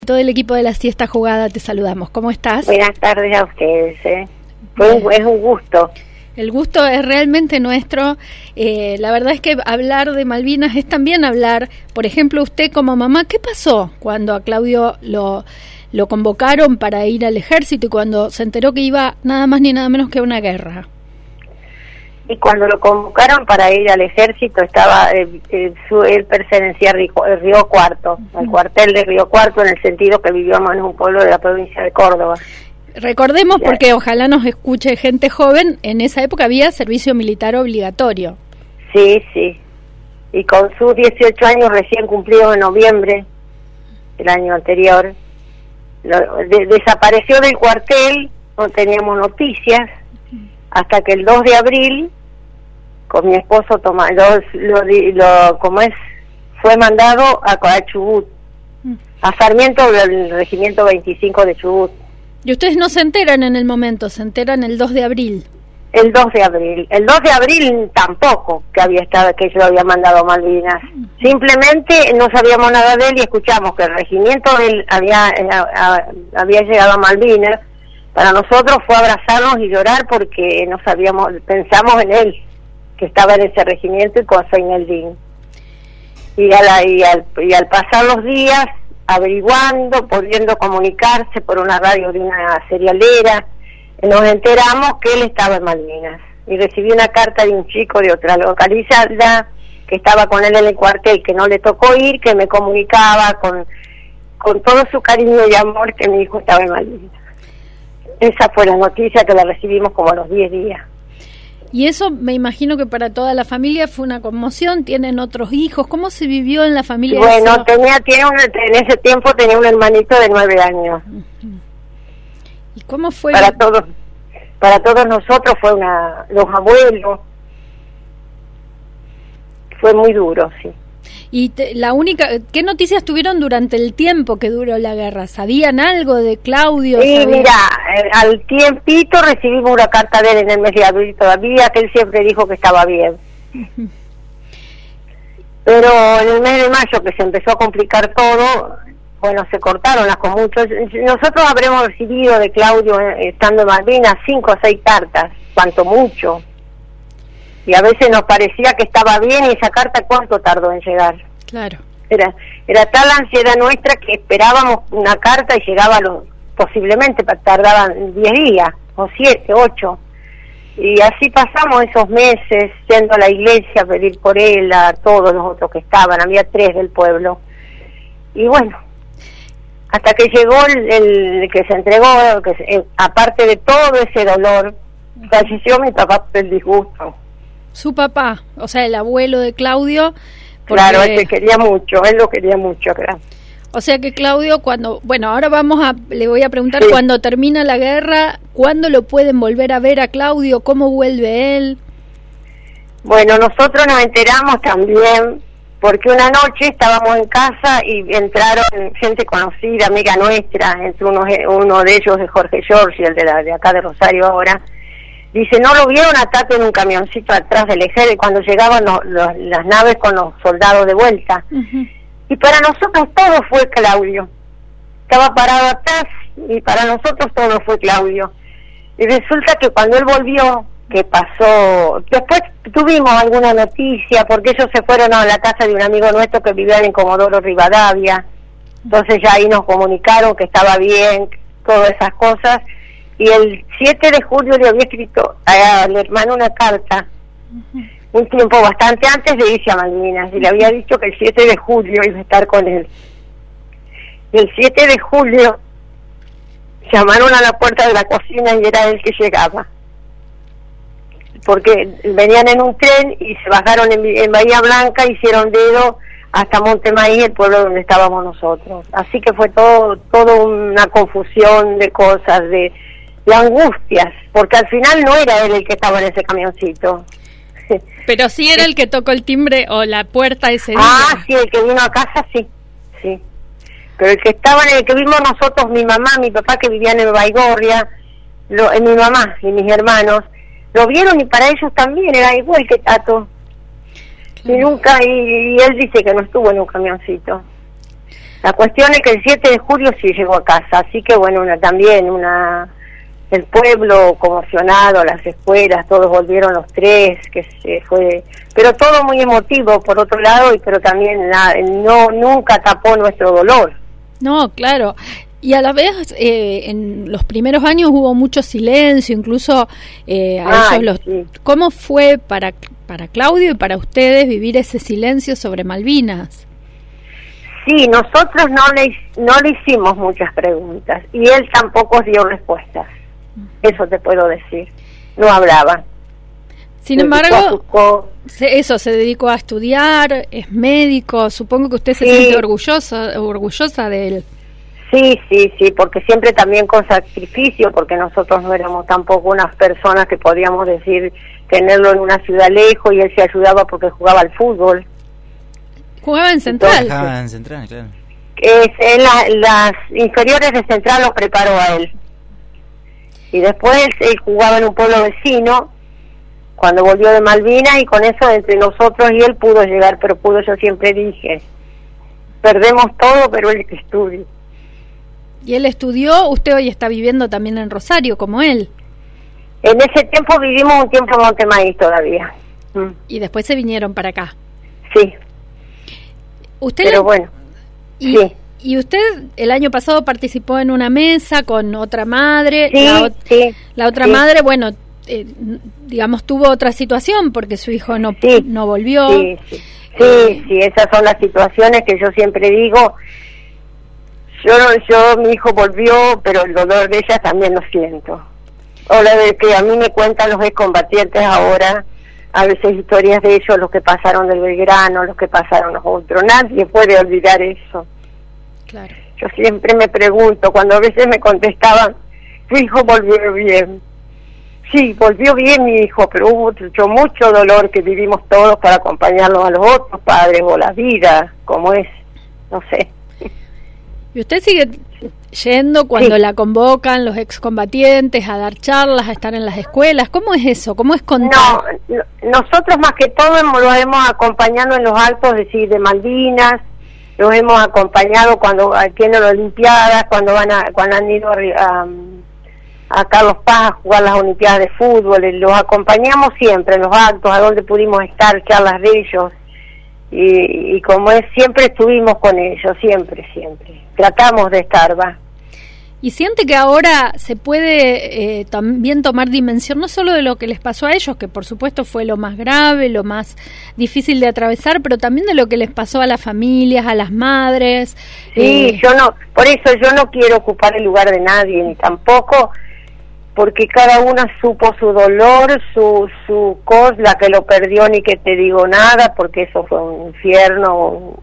Todo el equipo de La Siesta Jugada te saludamos. ¿Cómo estás? Buenas tardes a ustedes. Es un gusto. El gusto es realmente nuestro. La verdad es que hablar de Malvinas es también hablar, por ejemplo, usted como mamá, ¿qué pasó cuando a Claudio lo convocaron para ir al ejército y cuando se enteró que iba nada más ni nada menos que a una guerra? Y cuando lo convocaron para ir al ejército, él pertenecía a Río Cuarto, al cuartel de Río Cuarto, en el sentido que vivíamos en un pueblo de la provincia de Córdoba. Recordemos, porque ojalá nos escuche gente joven, en esa época había servicio militar obligatorio. Sí, sí. Y con sus 18 años recién cumplidos en noviembre del año anterior, desapareció del cuartel, no teníamos noticias, hasta que el 2 de abril, con mi esposo fue mandado a Chubut, a Sarmiento del Regimiento 25 de Chubut. Y ustedes no se enteran en el momento, se enteran el 2 de abril. El 2 de abril. El 2 de abril tampoco que yo lo había mandado a Malvinas. Simplemente no sabíamos nada de él y escuchamos que el regimiento de él había llegado a Malvinas. Para nosotros fue abrazarnos y llorar porque pensamos en él, que estaba en ese regimiento y con Seineldín. Y al pasar los días, averiguando, pudiendo comunicarse por una radio de una serialera, nos enteramos que él estaba en Malvinas. Y recibí una carta de un chico de otra localidad que estaba con él en el cuartel, que no le tocó ir, que me comunicaba con todo su cariño y amor que mi hijo estaba en Malvinas. Esa fue la noticia que la recibimos como a los 10 días. Y eso me imagino que para toda la familia fue una conmoción. ¿Tienen otros hijos? ¿Cómo se vivió en la familia? Bueno, en ese tiempo tenía un hermanito de 9 años. ¿Y cómo fue? Para todos nosotros los abuelos, fue muy duro, sí. Y ¿qué noticias tuvieron durante el tiempo que duró la guerra? ¿Sabían algo de Claudio? Sí, mira, al tiempito recibimos una carta de él en el mes de abril todavía, que él siempre dijo que estaba bien. Pero en el mes de mayo, que se empezó a complicar todo, bueno, se cortaron las comuchos. Nosotros habremos recibido de Claudio, estando en Malvinas, 5 o 6 cartas, cuanto mucho. Y a veces nos parecía que estaba bien, y esa carta ¿cuánto tardó en llegar? Claro. Era tal la ansiedad nuestra que esperábamos una carta y llegaba posiblemente tardaban 10 días, o 7, 8. Y así pasamos esos meses, yendo a la iglesia a pedir por él, a todos los otros que estaban, había 3 del pueblo. Y bueno, hasta que llegó el que se entregó, aparte de todo ese dolor, falleció mi papá por el disgusto. Su papá, o sea, el abuelo de Claudio. Claro, él quería mucho, él lo quería mucho, claro. O sea que Claudio, ahora le voy a preguntar, sí, cuando termina la guerra, ¿cuándo lo pueden volver a ver a Claudio? ¿Cómo vuelve él? Bueno, nosotros nos enteramos también, porque una noche estábamos en casa y entraron gente conocida, amiga nuestra, entre uno de ellos es Jorge Giorgi, el de acá de Rosario ahora. Dice, ¿no lo vieron atado en un camioncito atrás del ejército cuando llegaban las naves con los soldados de vuelta? Uh-huh. Y para nosotros todo fue Claudio. Estaba parado atrás y para nosotros todo fue Claudio. Y resulta que cuando él volvió, ¿qué pasó? Después tuvimos alguna noticia, porque ellos se fueron a la casa de un amigo nuestro que vivía en Comodoro Rivadavia. Entonces ya ahí nos comunicaron que estaba bien, todas esas cosas. Y el 7 de julio le había escrito al hermano una carta, un tiempo bastante antes de irse a Malvinas, y le había dicho que el 7 de julio iba a estar con él. Y el 7 de julio llamaron a la puerta de la cocina y era él que llegaba. Porque venían en un tren y se bajaron en Bahía Blanca, hicieron dedo hasta Montemaíz, el pueblo donde estábamos nosotros. Así que fue todo una confusión de cosas, de angustias, porque al final no era él el que estaba en ese camioncito. Pero sí era el que tocó el timbre o la puerta ese día. Ah, sí, el que vino a casa, sí. Pero el que estaba en el que vimos nosotros, mi mamá, mi papá que vivían en Baigorria, mi mamá y mis hermanos, lo vieron y para ellos también era igual que Tato. Claro. Y él dice que no estuvo en un camioncito. La cuestión es que el 7 de julio sí llegó a casa, así que bueno, el pueblo conmocionado, las escuelas, todos volvieron los tres, que se fue, pero todo muy emotivo por otro lado, pero también nunca tapó nuestro dolor. No, claro. Y a la vez, en los primeros años hubo mucho silencio, incluso sí. ¿Cómo fue para Claudio y para ustedes vivir ese silencio sobre Malvinas? Sí, nosotros no le hicimos muchas preguntas y él tampoco dio respuestas. Eso te puedo decir. No hablaba. Sin embargo, se dedicó a estudiar, es médico. Supongo que usted se siente orgullosa de él. Sí, porque siempre también con sacrificio, porque nosotros no éramos tampoco unas personas que podíamos decir tenerlo en una ciudad lejos, y él se ayudaba porque jugaba al fútbol. Jugaba en Central. Jugaba en Central, claro. Las inferiores de Central lo preparó a él. Y después él jugaba en un pueblo vecino cuando volvió de Malvinas, y con eso entre nosotros y él pudo llegar, pero yo siempre dije, perdemos todo, pero él que estudie. Y él estudió, usted hoy está viviendo también en Rosario, como él. En ese tiempo vivimos un tiempo en Montemaíz todavía. Y después se vinieron para acá. Sí. Pero bueno, sí. Y usted el año pasado participó en una mesa con otra madre. La otra madre, bueno, digamos, tuvo otra situación porque su hijo no volvió. Sí, esas son las situaciones que yo siempre digo. Mi hijo volvió, pero el dolor de ella también lo siento. O la de que a mí me cuentan los excombatientes ahora, a veces historias de ellos, los que pasaron del Belgrano, los que pasaron los otros. Nadie puede olvidar eso. Claro. Yo siempre me pregunto, cuando a veces me contestaban, tu hijo volvió bien. Sí, volvió bien mi hijo, pero hubo mucho dolor que vivimos todos para acompañarlos a los otros padres, o la vida, como es, no sé. ¿Y usted sigue yendo cuando la convocan los excombatientes a dar charlas, a estar en las escuelas? ¿Cómo es eso? ¿Cómo es contar? No, nosotros más que todo lo hemos acompañado en los actos de Malvinas, los hemos acompañado cuando tienen las Olimpiadas, cuando han ido a Carlos Paz a jugar las Olimpiadas de fútbol, los acompañamos siempre en los actos, a donde pudimos estar, charlas de ellos, y como es, siempre estuvimos con ellos, siempre, tratamos de estar, ¿Y siente que ahora se puede también tomar dimensión no solo de lo que les pasó a ellos, que por supuesto fue lo más grave, lo más difícil de atravesar, pero también de lo que les pasó a las familias, a las madres? Sí, por eso yo no quiero ocupar el lugar de nadie, ni tampoco, porque cada una supo su dolor, su cosa, la que lo perdió ni que te digo nada, porque eso fue un infierno.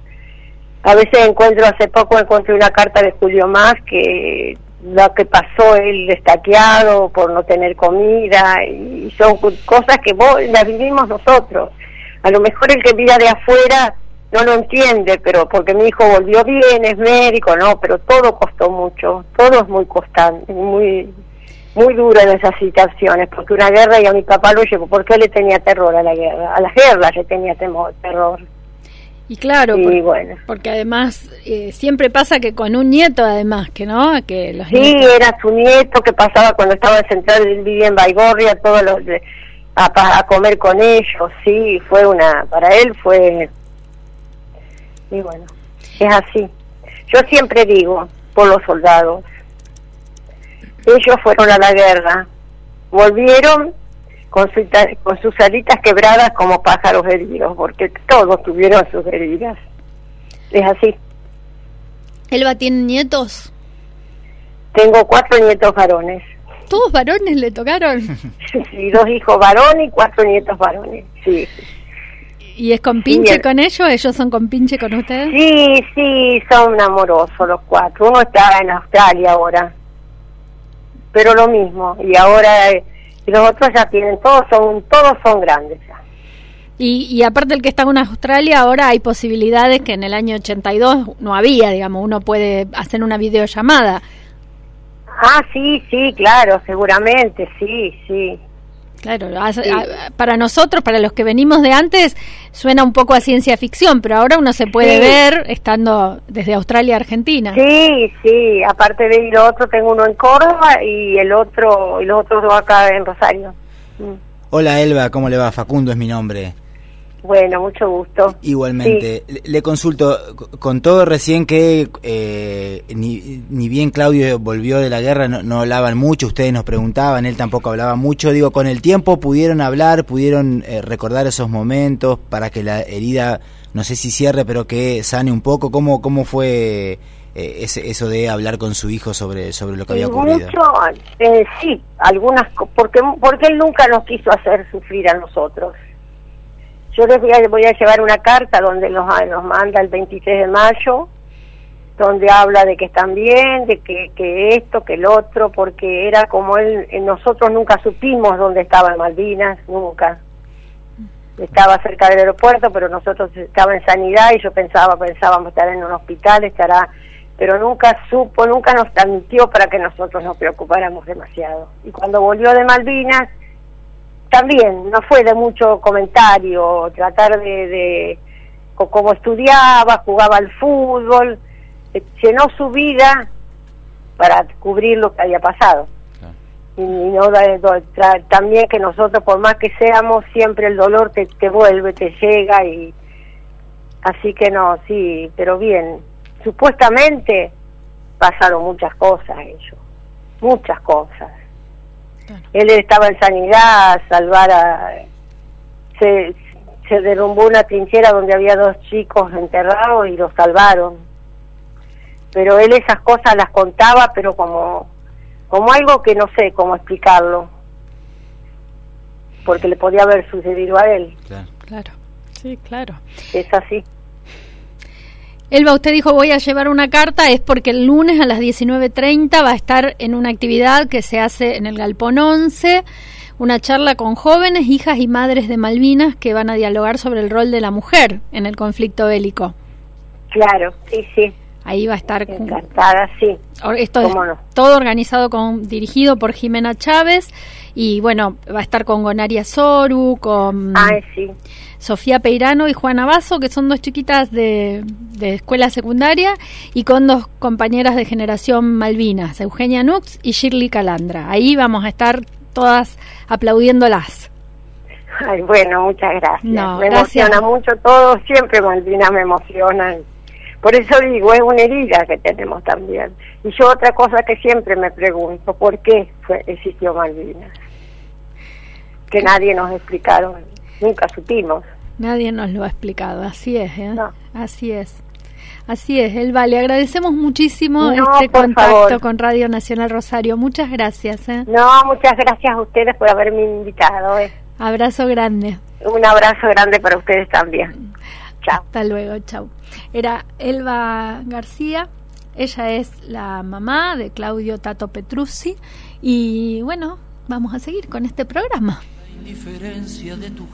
A veces hace poco encontré una carta de Julio Más, que lo que pasó él destaqueado por no tener comida, y son cosas que las vivimos nosotros. A lo mejor el que mira de afuera no lo entiende, pero porque mi hijo volvió bien, es médico, no, pero todo costó mucho, todo es muy constante, muy duro en esas situaciones, porque una guerra, y a mi papá lo llevó, porque él le tenía terror a la guerra, a las guerras le tenía terror. Y claro, bueno, porque además siempre pasa que con un nieto, además, que los sí, nietos... era su nieto, que pasaba cuando estaba en Central, él vivía en Baigorria, a comer con ellos, sí, para él fue, y bueno, es así. Yo siempre digo, por los soldados, ellos fueron a la guerra, volvieron con sus alitas quebradas como pájaros heridos, porque todos tuvieron sus heridas. Es así. ¿Elba tiene nietos? Tengo 4 nietos varones. ¿Todos varones le tocaron? Sí, 2 hijos varones y 4 nietos varones, sí. ¿Y es compinche con ellos? ¿Ellos son compinche con ustedes? Sí, son amorosos los 4. Uno está en Australia ahora, pero lo mismo, y ahora... Y los otros ya tienen, todos son grandes ya. Y aparte el que está en Australia, ahora hay posibilidades que en el año 82 no había, digamos, uno puede hacer una videollamada. Sí, claro, seguramente, sí. Claro, para nosotros, para los que venimos de antes, suena un poco a ciencia ficción, pero ahora uno se puede ver estando desde Australia a Argentina. Sí, aparte de lo otro, tengo uno en Córdoba y los otros dos acá en Rosario. Hola Elba, ¿cómo le va? Facundo es mi nombre. Bueno, mucho gusto. Igualmente. Sí. Le consulto, contó recién que ni bien Claudio volvió de la guerra, no hablaban mucho, ustedes nos preguntaban, él tampoco hablaba mucho. Digo, con el tiempo pudieron hablar, pudieron recordar esos momentos para que la herida, no sé si cierre, pero que sane un poco. ¿Cómo fue eso de hablar con su hijo sobre lo que había ocurrido? Sí, algunas, porque él nunca nos quiso hacer sufrir a nosotros. Yo les voy a llevar una carta donde nos manda el 23 de mayo, donde habla de que están bien, de que esto, que el otro, porque era como nosotros nunca supimos dónde estaba en Malvinas, nunca. Estaba cerca del aeropuerto, pero nosotros estaba en sanidad y pensábamos estar en un hospital, pero nunca nos admitió para que nosotros nos preocupáramos demasiado. Y cuando volvió de Malvinas, también no fue de mucho comentario, tratar de cómo estudiaba, jugaba al fútbol, llenó su vida para cubrir lo que había pasado. Y también que nosotros, por más que seamos, siempre el dolor te vuelve, te llega, y así que no, sí, pero bien. Supuestamente pasaron muchas cosas muchas cosas. Él estaba en sanidad, se derrumbó una trinchera donde había 2 chicos enterrados y los salvaron. Pero él esas cosas las contaba, pero como algo que no sé cómo explicarlo, porque le podía haber sucedido a él. Claro, sí, claro. Es así. Elba, usted dijo voy a llevar una carta, es porque el lunes a las 19:30 va a estar en una actividad que se hace en el Galpón 11, una charla con jóvenes, hijas y madres de Malvinas que van a dialogar sobre el rol de la mujer en el conflicto bélico. Claro, sí. Ahí va a estar. Encantada, sí. Esto es todo organizado dirigido por Jimena Chávez, y bueno, va a estar con Gonaria Soru, con Sofía Peirano y Juana Basso, que son 2 chiquitas de escuela secundaria, y con 2 compañeras de generación Malvinas, Eugenia Nux y Shirley Calandra. Ahí vamos a estar todas aplaudiéndolas. Ay, bueno, muchas gracias. Me emociona mucho todo, siempre Malvinas me emociona. Por eso digo, es una herida que tenemos también. Y yo otra cosa que siempre me pregunto, ¿por qué existió Malvinas? Que nadie nos explicaron, nunca supimos. Nadie nos lo ha explicado, así es, ¿eh? No. Así es, Elba, le agradecemos muchísimo este contacto con Radio Nacional Rosario. Muchas gracias, ¿eh? No, muchas gracias a ustedes por haberme invitado, Abrazo grande. Un abrazo grande para ustedes también. Chao. Hasta luego, chao. Era Elba García, ella es la mamá de Claudio Tato Petruzzi, y bueno, vamos a seguir con este programa. La indiferencia de tu